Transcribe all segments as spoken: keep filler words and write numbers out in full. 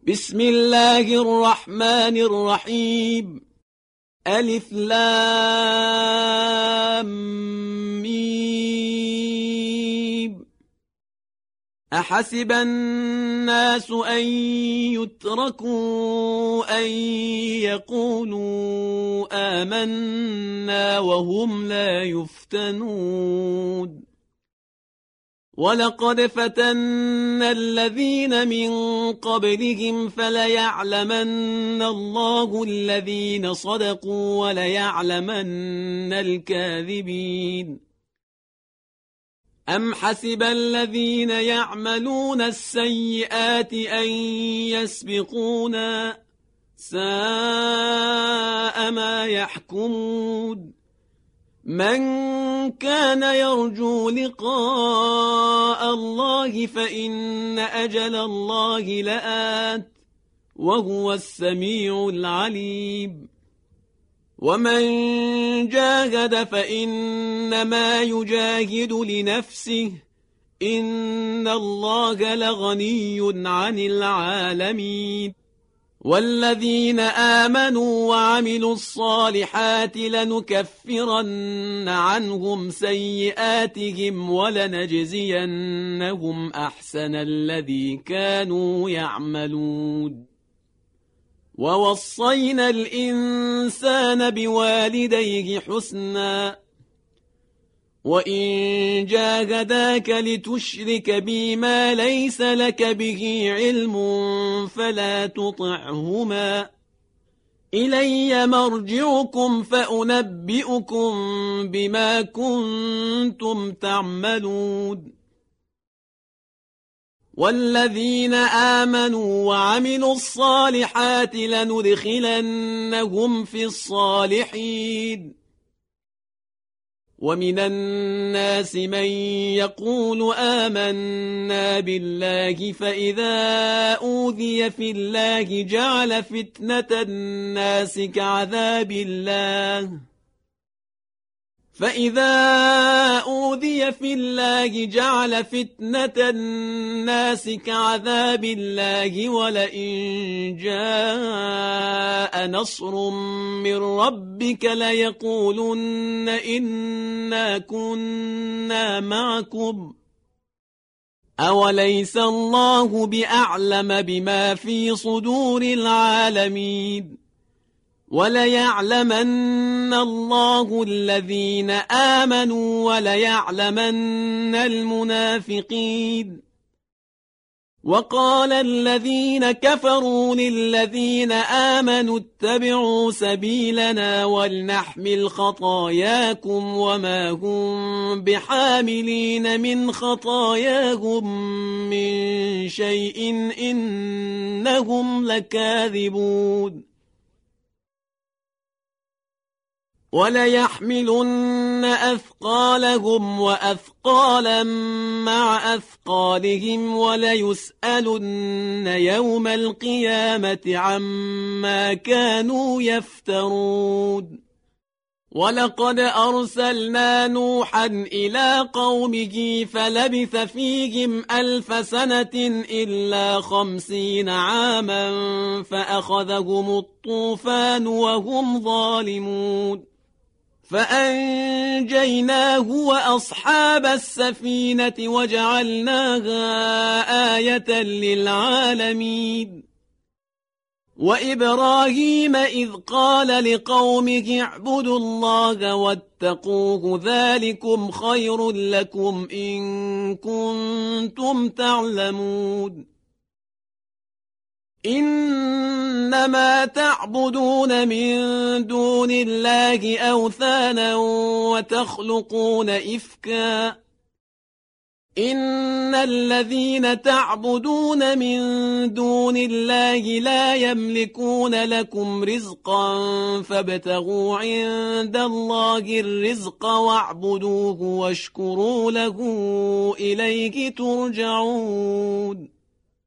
بسم الله الرحمن الرحيم. ألف لام ميم. أحسب الناس أن يتركوا أن يقولوا آمنا وهم لا يفتنون. ولقد فتنا الذين من قبلهم فليعلمن الله الذين صدقوا وليعلمن الكاذبين. أم حسب الذين يعملون السيئات أن يسبقونا ساء ما يحكمون. من كان يرجو لقاء الله فإن أجل الله لآت وهو السميع العليم. ومن جاهد فإنما يجاهد لنفسه إن الله لغني عن العالمين. والذين آمنوا وعملوا الصالحات لنكفرن عنهم سيئاتهم ولنجزينهم أحسن الذي كانوا يعملون. ووصينا الإنسان بوالديه حسنا وإن جاهداك لتشرك بي ما ليس لك به علم فلا تطعهما. إلي مرجعكم فأنبئكم بما كنتم تعملون. والذين آمنوا وعملوا الصالحات لندخلنهم في الصالحين. ومن الناس من يقول آمنا بالله فإذا أوذي في الله جعل فتنة الناس كعذاب الله فإذا أوذي في الله جعل فتنة الناس كعذاب الله ولئن جاء نصر من ربك ليقولن إنا كنا معكم أوليس الله بأعلم بما في صدور العالمين. وليعلمن الله الذين آمنوا وليعلمن المنافقين. وقال الذين كفروا للذين آمنوا اتبعوا سبيلنا ولنحمل خطاياكم وما هم بحاملين من خطاياهم من شيء إنهم لكاذبون. وليحملن أثقالهم وأثقالا مع أثقالهم وليسألن يوم القيامة عما كانوا يفترون. ولقد أرسلنا نوحا إلى قومه فلبث فيهم ألف سنة إلا خمسين عاما فأخذهم الطوفان وهم ظالمون. فأنجيناه وأصحاب السفينة وجعلناها آية للعالمين. وإبراهيم إذ قال لقومه اعبدوا الله واتقوه ذلكم خير لكم إن كنتم تعلمون. إنما تعبدون من دون الله أوثانا وتخلقون إفكا إن الذين تعبدون من دون الله لا يملكون لكم رزقا فابتغوا عند الله الرزق واعبدوه واشكروا له إليه ترجعون.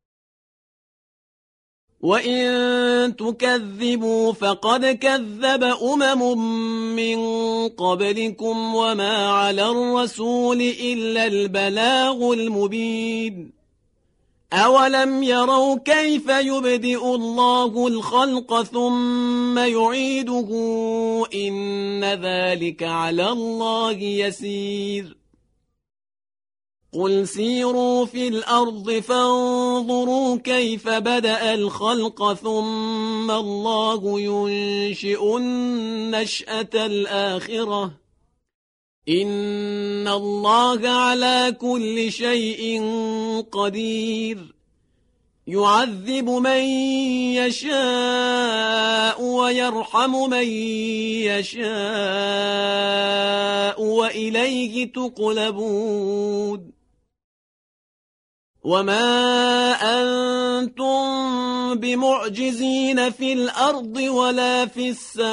وإن تكذبوا فقد كذب أمم من قبلكم وما على الرسول إلا البلاغ المبين. أولم يروا كيف يبدئ الله الخلق ثم يعيده إن ذلك على الله يسير قل سيروا في الأرض فانظروا كيف بدأ الخلق ثم الله ينشئ النشأة الآخرة إن الله على كل شيء قدير يعذب من يشاء ويرحم من يشاء وإليه تقلبون وما أنتم بمعجزين في الأرض ولا في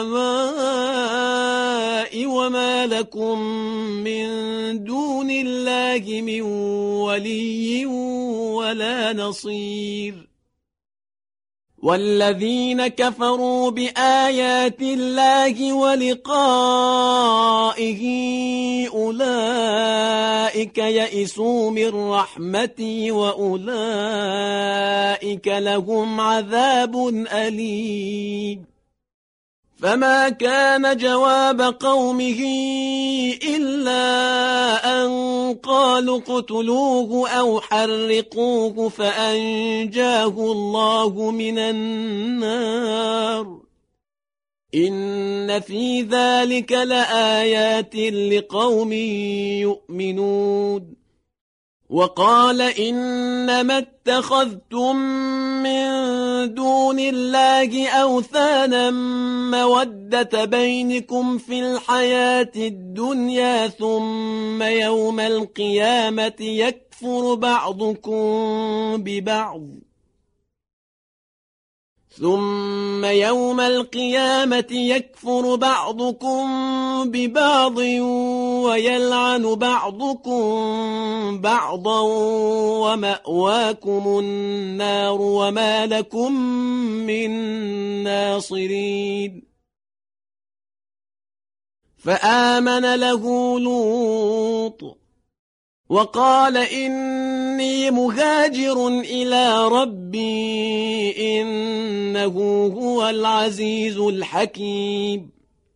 السماء وما لكم من دون الله من ولي ولا نصير والذين كفروا بآيات الله ولقائه أولئك يئسوا من رحمتي وأولئك لهم عذاب أليم فما كان جواب قومه إلا أن قالوا اقتلوه أو حرقوه فأنجاه الله من النار إن في ذلك لآيات لقوم يؤمنون وقال إنما اتخذتم من دون الله أوثانا مودة بينكم في الحياة الدنيا ثم يوم القيامة يكفر بعضكم ببعض ثم يوم القيامة يكفر بعضكم ببعض ويلعن بعضكم بعضا ومأواكم النار وما لكم من ناصرين فآمن له لوط وقال إني مهاجر إلى ربي إنه هو العزيز الحكيم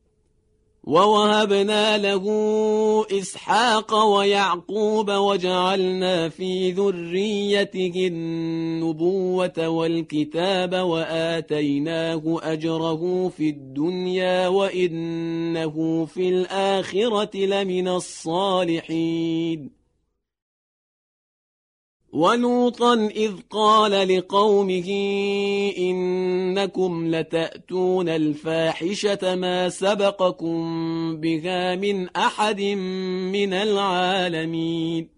ووهبنا له إسحاق ويعقوب وجعلنا في ذريته النبوة والكتاب وآتيناه أجره في الدنيا وإنه في الآخرة لمن الصالحين ولوطا إذ قال لقومه إنكم لتأتون الفاحشة ما سبقكم بها من أحد من العالمين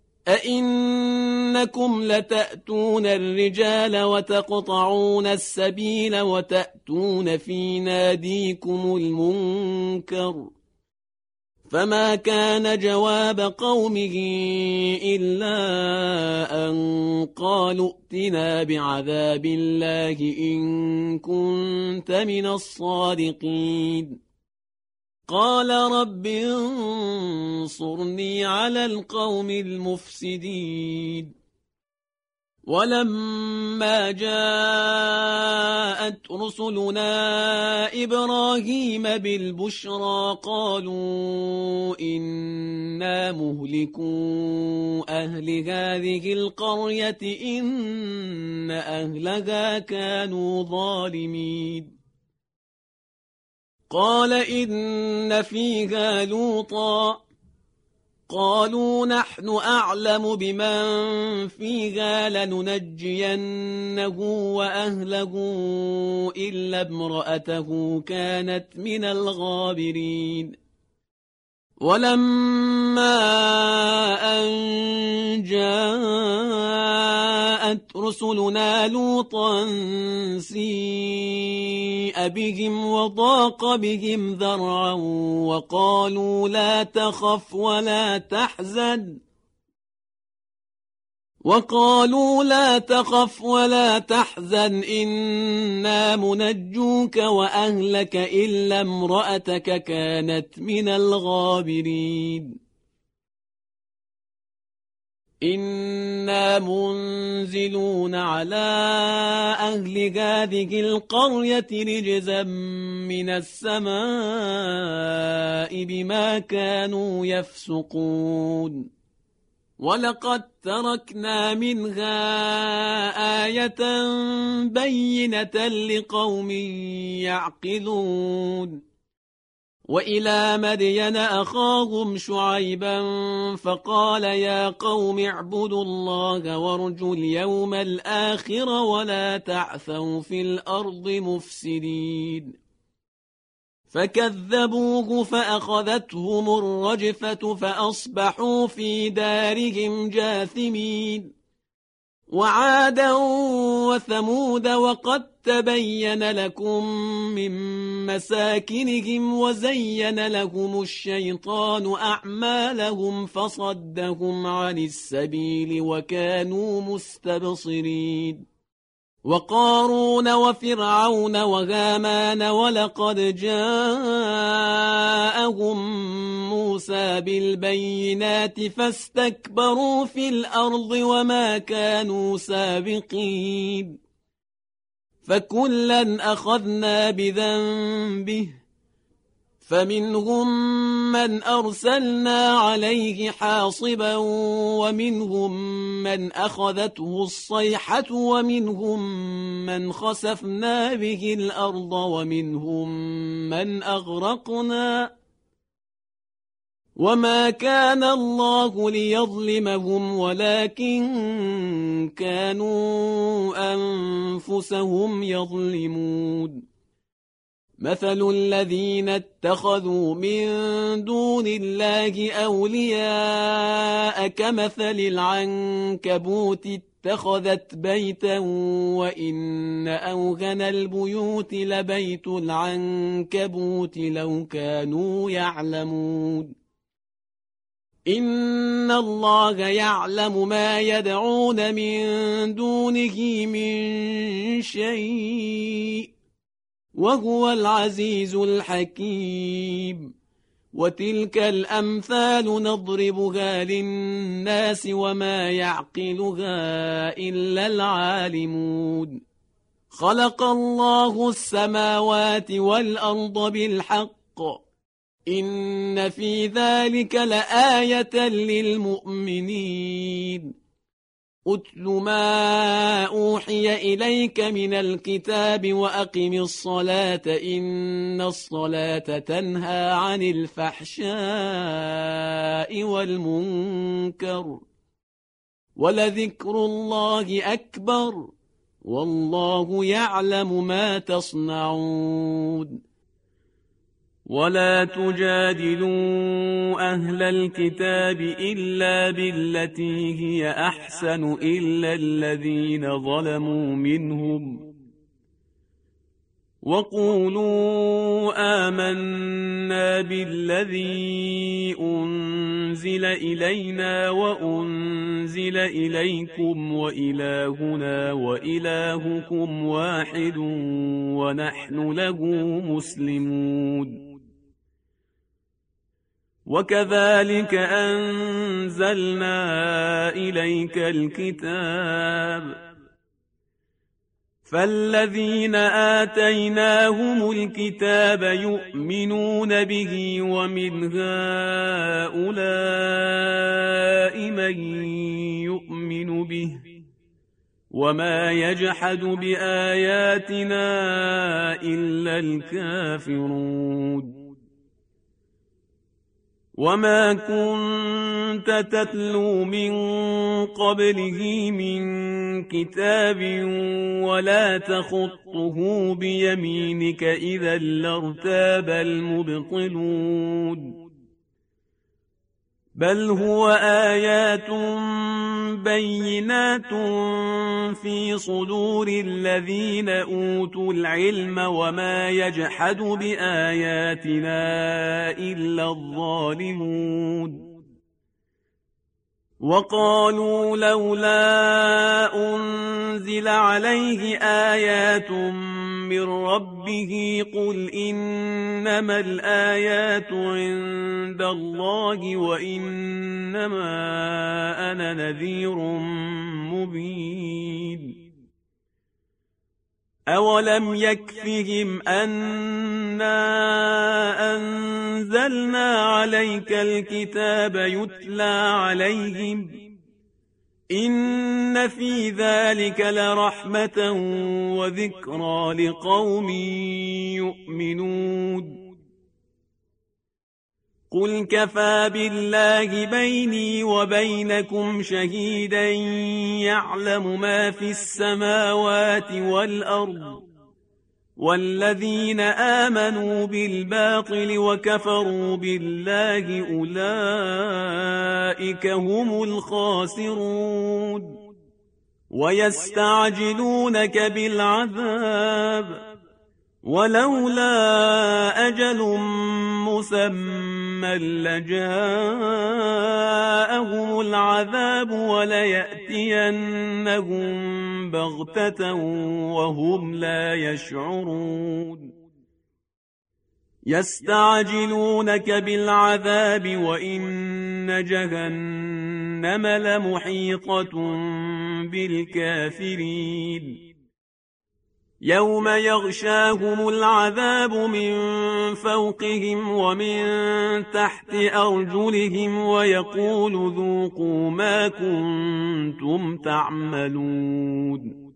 أئنكم لتأتون الرجال وتقطعون السبيل وتأتون في ناديكم المنكر فما كان جواب قومه إلا أن قالوا ائتنا بعذاب الله إن كنت من الصادقين قال رب انصرني على القوم المفسدين ولما جاءت رسلنا إبراهيم بالبشرى قالوا إنا مهلكو أهل هذه القرية إن أهلها كانوا ظالمين قال إن فيها لوطا قالوا نحن أعلم بمن فيها لننجينه وأهله إلا امرأته كانت من الغابرين ولما أن جاءت رسلنا لوطا سيء بهم وضاق بهم ذرعا وقالوا لا تخف ولا تحزن وقالوا لا تخف ولا تحزن إنا منجوك وأهلك إلا امرأتك كانت من الغابرين إنا منزلون على أهل هذه القرية رجزا من السماء بما كانوا يفسقون ولقد تركنا منها آية بينة لقوم يعقلون وإلى مدين أخاهم شعيبا فقال يا قوم اعبدوا الله وارجوا اليوم الآخر ولا تعثوا في الأرض مفسدين فكذبوه فأخذتهم الرجفة فأصبحوا في دارهم جاثمين وعادا وثمود وقد تبين لكم من مساكنهم وزين لهم الشيطان أعمالهم فصدهم عن السبيل وكانوا مستبصرين وقارون وفرعون وهامان ولقد جاءهم موسى بالبينات فاستكبروا في الأرض وما كانوا سابقين فكلا أخذنا بذنبه فمنهم من أرسلنا عليه حاصبا ومنهم من أخذته الصيحة ومنهم من خسفنا به الأرض ومنهم من أغرقنا وما كان الله ليظلمهم ولكن كانوا أنفسهم يظلمون مثل الذين اتخذوا من دون الله أولياء كمثل العنكبوت اتخذت بيتا وإن أوهن البيوت لبيت العنكبوت لو كانوا يعلمون إن الله يعلم ما يدعون من دونه من شيء وهو العزيز الحكيم وتلك الأمثال نضربها للناس وما يعقلها إلا العالمون خلق الله السماوات والأرض بالحق إن في ذلك لآية للمؤمنين أتل ما أوحي إليك من الكتاب وأقم الصلاة إن الصلاة تنهى عن الفحشاء والمنكر ولذكر الله أكبر والله يعلم ما تصنعون ولا تجادلوا أهل الكتاب إلا بالتي هي أحسن إلا الذين ظلموا منهم وقولوا آمنا بالذي أنزل إلينا وأنزل إليكم وإلهنا وإلهكم واحد ونحن له مسلمون وكذلك أنزلنا إليك الكتاب فالذين آتيناهم الكتاب يؤمنون به ومن هؤلاء من يؤمن به وما يجحد بآياتنا إلا الكافرون وما كنت تتلو من قبله من كتاب ولا تخطه بيمينك إذا لارتاب المبطلون بل هو آيات بينات في صدور الذين أوتوا العلم وما يجحد بآياتنا إلا الظالمون وقالوا لولا أنزل عليه آيات من ربه قل إنما الآيات عند الله وإنما أنا نذير مبين أولم يكفهم أنا أنزلنا عليك الكتاب يتلى عليهم إن في ذلك لرحمة وذكرى لقوم يؤمنون قل كفى بالله بيني وبينكم شهيدا يعلم ما في السماوات والأرض والذين آمنوا بالباطل وكفروا بالله أولئك هم الخاسرون ويستعجلونك بالعذاب ولولا أجل مسمى لجاءهم العذاب وليأتينهم بغتة وهم لا يشعرون يستعجلونك بالعذاب وإن جهنم لمحيطة بالكافرين يوم يغشاهم العذاب من فوقهم ومن تحت أرجلهم ويقول ذوقوا ما كنتم تعملون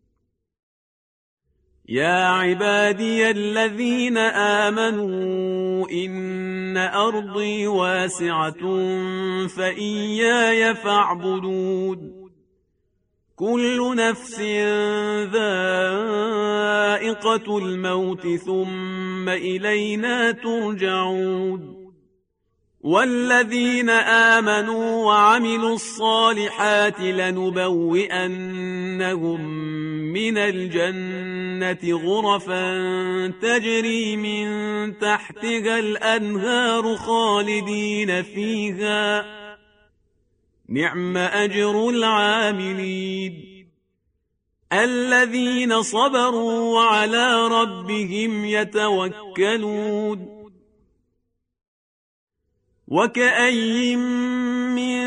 يا عبادي الذين آمنوا إن أرضي واسعة فإياي فاعبدون كل نفس ذائقة الموت ثم إلينا ترجعون والذين آمنوا وعملوا الصالحات لنبوئنهم من الجنة غرفا تجري من تحتها الأنهار خالدين فيها نعم أجر العاملين الذين صبروا وعلى ربهم يتوكلون وكأي من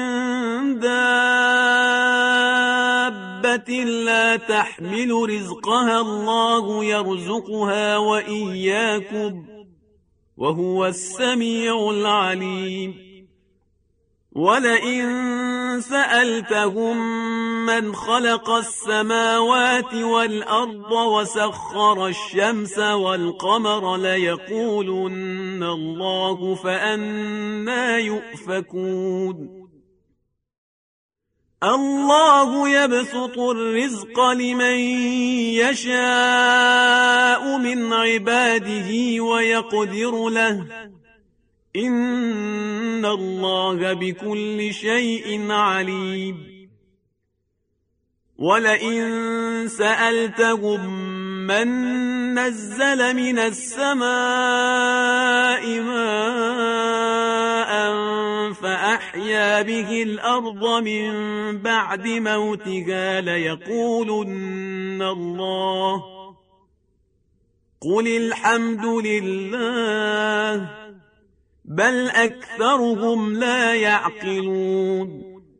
دابة لا تحمل رزقها الله يرزقها وإياكم وهو السميع العليم ولئن سألتهم من خلق السماوات والأرض وسخر الشمس والقمر ليقولن الله فأنى يؤفكون الله يبسط الرزق لمن يشاء من عباده ويقدر له إن الله بكل شيء عليم ولئن سألتهم من نزل من السماء ماء فأحيا به الأرض من بعد موتها ليقولن الله قل الحمد لله بل أكثرهم لا يعقلون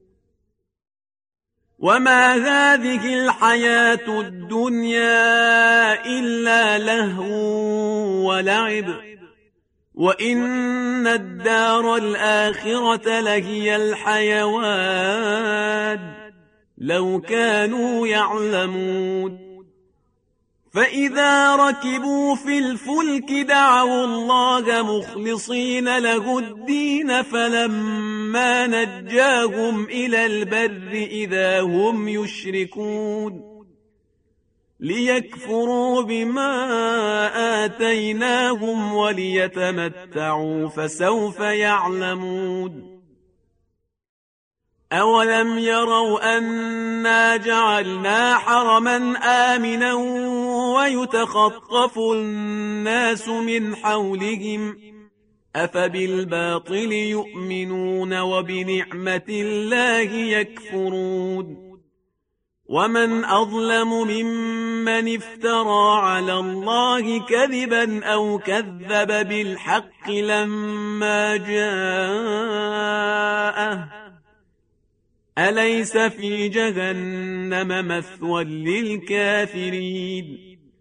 وما هذه الحياة الدنيا إلا لهو ولعب وإن الدار الآخرة لهي الحيوان لو كانوا يعلمون فإذا ركبوا في الفلك دعوا الله مخلصين له الدين فلما نجاهم إلى البر إذا هم يشركون ليكفروا بما آتيناهم وليتمتعوا فسوف يعلمون أولم يروا أنا جعلنا حرما آمنا ويتخطف الناس من حولهم أفبالباطل يؤمنون وبنعمة الله يكفرون ومن أظلم ممن افترى على الله كذبا أو كذب بالحق لما جاءه أليس في جهنم مثوى للكافرين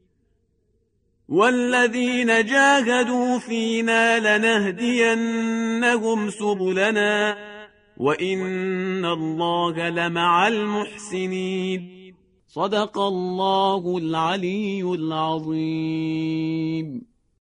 والذين جاهدوا فينا لنهدينهم سبلنا وإن الله لمع المحسنين صدق الله العلي العظيم.